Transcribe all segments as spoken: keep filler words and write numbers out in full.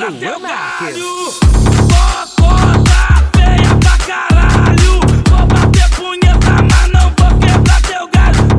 Luan Marques. Cocota feia pra caralho. Vou bater punheta, mas não vou quebrar teu galho.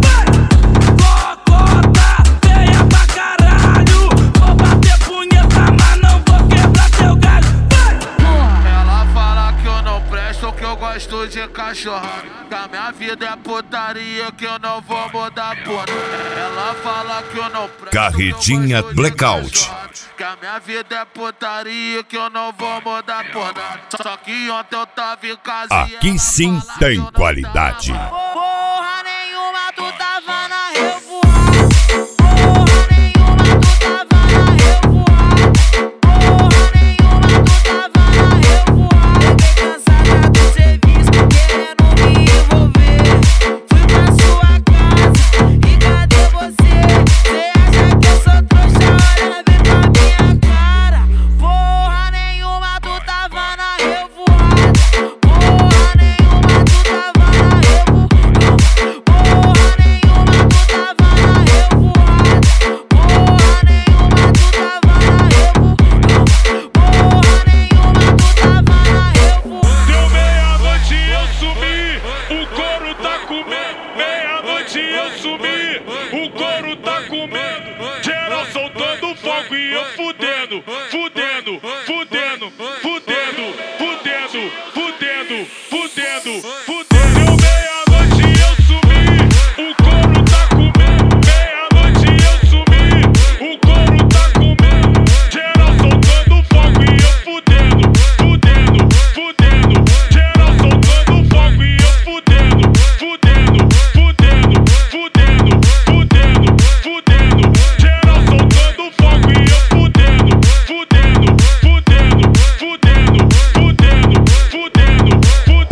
Vai! Cocota feia pra caralho. Vou bater punheta, mas não vou quebrar teu galho. Vai! Ela fala que eu não presto, que eu gosto de cachorrada. Que a minha vida é putaria, que eu não vou mudar porra. Ela fala que eu não presto, Carretinha Blackout. que a minha vida é putaria, que eu não vou mudar porra. Só que ontem eu tava em casa. Aqui sim tem qualidade. Porra nenhuma, tu tava na revoada. Porra nenhuma, tu tava na revoada. Porra nenhuma, tu tava na revoada. Fiquei cansada do serviço, querendo me envolver. Fui pra sua casa, e cadê você? Cê acha que eu sou trouxa? Olha bem pra minha cara. Porra nenhuma, tu tava na revoada. Porra nenhuma, tu tava na revoada. Porra nenhuma, tu tava na revoada. Porra nenhuma, tu tava na revoada. Porra nenhuma, tu tava na revoada. Deu meia-noite e eu sumi, o couro tá comendo. Meia-noite e eu sumi, o couro tá comendo. Geral soltando fogo e eu fudendo, fudendo, fudendo, fudendo, fudendo, fudendo, fudendo, fudendo. Deu meia-noite e eu sumi, o couro tá comendo. Meia-noite e eu sumi, o couro tá comendo. Geral soltando fogo e eu fudendo, fudendo, fudendo. Geral soltando fogo e eu fudendo, fudendo, fudendo, fudendo, fudendo, fudendo. Geral soltando fogo e eu fudendo, fudendo, fudendo, fudendo, fudendo, fudendo,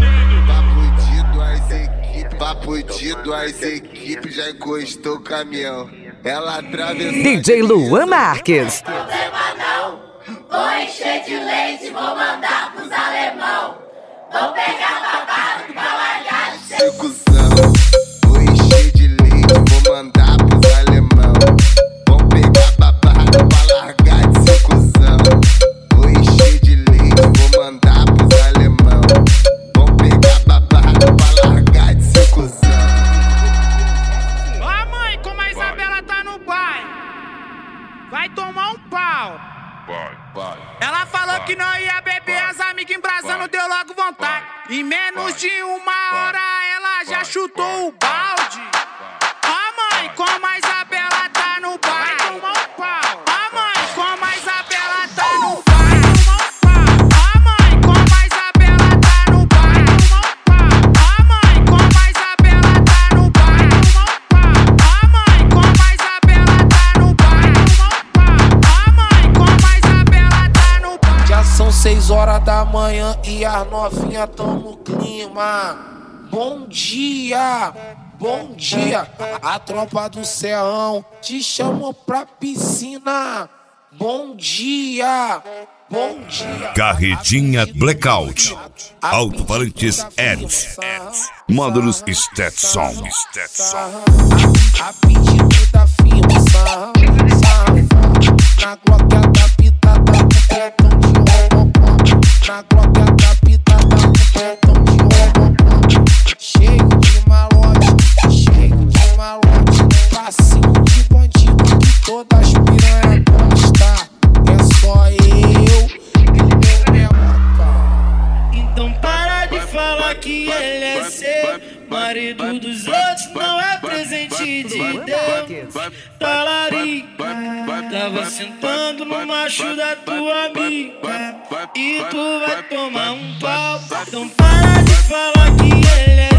fudendo. Papo fudido, as equipes já encostou o caminhão. Ela atravessou. D J Luan Marques. Problema não, vou encher de leite, vou mandar pros alemão. Vou pegar babado pra largar de ser Cuzão, vou encher de leite, vou mandar pros alemão. Vão pegar babado pra largar de ser cuzão. Vou encher de leite, vou mandar pros alemão. Vão pegar babado pra largar de ser cuzão. Ó mãe, como a Isabela tá no bairro, vai tomar um pau. Ela falou que não ia beber, as amigas embrasando, deu logo vontade. Em menos de uma hora ela já chutou o balde. Ó mãe, como a Isabela tá no bairro, vai tomar um pau. Ó mãe, como a Isabela tá no bairro, ó mãe, como a Isabela tá no bairro, ó mãe, como a Isabela tá no bairro, ó mãe, como a Isabela tá no bairro, ó mãe, como a Isabela tá no bairro. Já são seis horas da manhã e as novinhas tão no clima. Bom dia, bom dia. A tropa do Serrão te chamou pra piscina. Bom dia, bom dia. Carretinha Blackout. Alto-falantes Eros. Módulos Stetson. A pedido da firma, sarrão, sarrão. Na glória da pitada, com pretão de romopom. Na glória da pitada, com pretão de romopom. Cheio de malote, cheio de malote. Passinho de bandido que todas piranha gosta. É só eu e meu memória. Então para de falar que ele é seu. Marido dos outros não é presente de Deus. Talarica, tava sentando no macho da tua amiga e tu vai tomar um pau. Então para de falar que ele é